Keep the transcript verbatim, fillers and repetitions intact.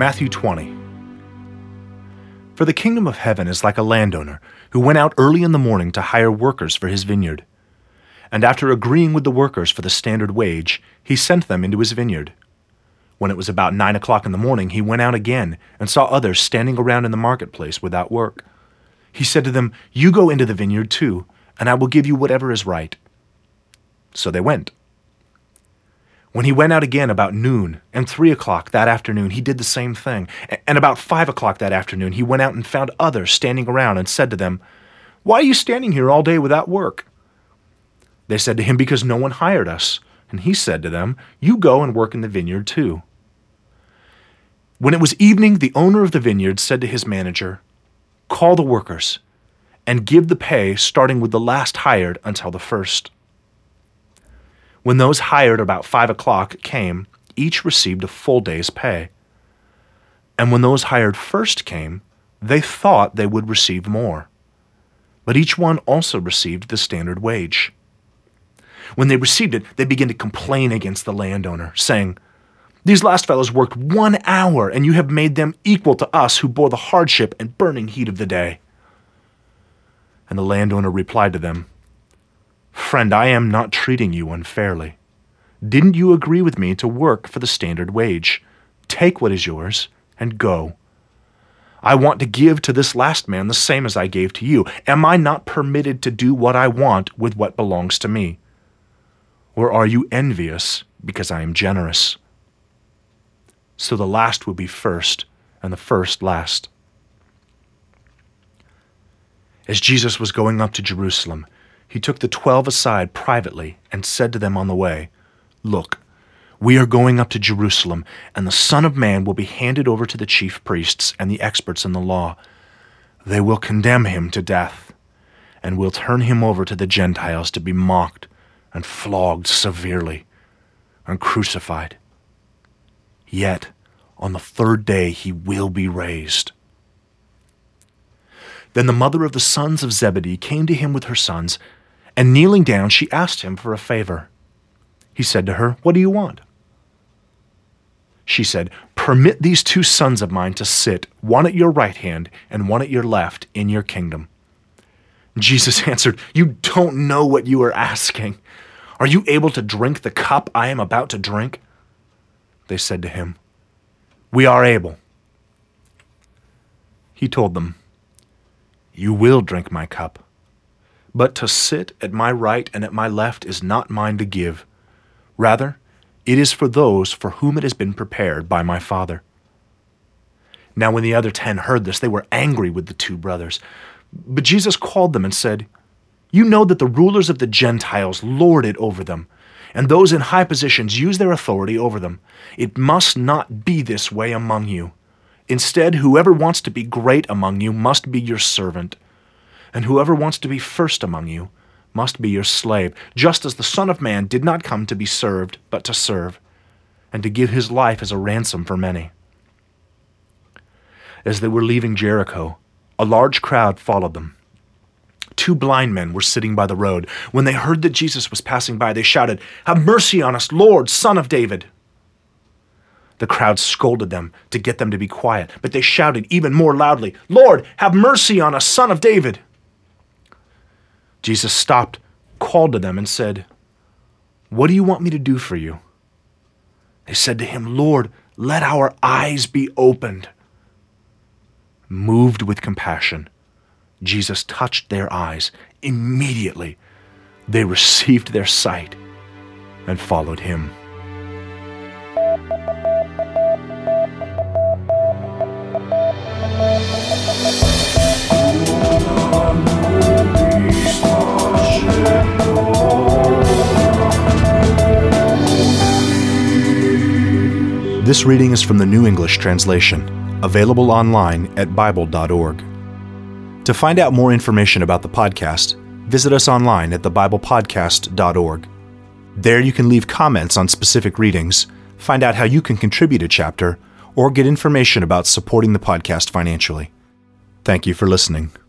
Matthew twenty. For the kingdom of heaven is like a landowner who went out early in the morning to hire workers for his vineyard. And after agreeing with the workers for the standard wage, he sent them into his vineyard. When it was about nine o'clock in the morning, he went out again and saw others standing around in the marketplace without work. He said to them, "You go into the vineyard too, and I will give you whatever is right." So they went. When he went out again about noon and three o'clock that afternoon, he did the same thing. And about five o'clock that afternoon, he went out and found others standing around and said to them, "Why are you standing here all day without work?" They said to him, "Because no one hired us." And he said to them, "You go and work in the vineyard too." When it was evening, the owner of the vineyard said to his manager, "Call the workers and give the pay starting with the last hired until the first." When those hired about five o'clock came, each received a full day's pay. And when those hired first came, they thought they would receive more. But each one also received the standard wage. When they received it, they began to complain against the landowner, saying, "These last fellows worked one hour, and you have made them equal to us who bore the hardship and burning heat of the day." And the landowner replied to them, "Friend, I am not treating you unfairly. Didn't you agree with me to work for the standard wage? Take what is yours and go. I want to give to this last man the same as I gave to you. Am I not permitted to do what I want with what belongs to me? Or are you envious because I am generous?" So the last will be first, and the first last. As Jesus was going up to Jerusalem, he took the twelve aside privately and said to them on the way, "Look, we are going up to Jerusalem, and the Son of Man will be handed over to the chief priests and the experts in the law. They will condemn him to death, and will turn him over to the Gentiles to be mocked and flogged severely and crucified. Yet on the third day he will be raised." Then the mother of the sons of Zebedee came to him with her sons, and kneeling down, she asked him for a favor. He said to her, "What do you want?" She said, "Permit these two sons of mine to sit, one at your right hand and one at your left, in your kingdom." Jesus answered, "You don't know what you are asking. Are you able to drink the cup I am about to drink?" They said to him, "We are able." He told them, "You will drink my cup, but to sit at my right and at my left is not mine to give. Rather, it is for those for whom it has been prepared by my Father." Now when the other ten heard this, they were angry with the two brothers. But Jesus called them and said, "You know that the rulers of the Gentiles lord it over them, and those in high positions use their authority over them. It must not be this way among you. Instead, whoever wants to be great among you must be your servant, and whoever wants to be first among you must be your slave, just as the Son of Man did not come to be served, but to serve, and to give his life as a ransom for many." As they were leaving Jericho, a large crowd followed them. Two blind men were sitting by the road. When they heard that Jesus was passing by, they shouted, "Have mercy on us, Lord, Son of David." The crowd scolded them to get them to be quiet, but they shouted even more loudly, "Lord, have mercy on us, Son of David." Jesus stopped, called to them, and said, "What do you want me to do for you?" They said to him, "Lord, let our eyes be opened." Moved with compassion, Jesus touched their eyes. Immediately, they received their sight and followed him. This reading is from the New English Translation, available online at bible dot org. To find out more information about the podcast, visit us online at the bible podcast dot org. There you can leave comments on specific readings, find out how you can contribute a chapter, or get information about supporting the podcast financially. Thank you for listening.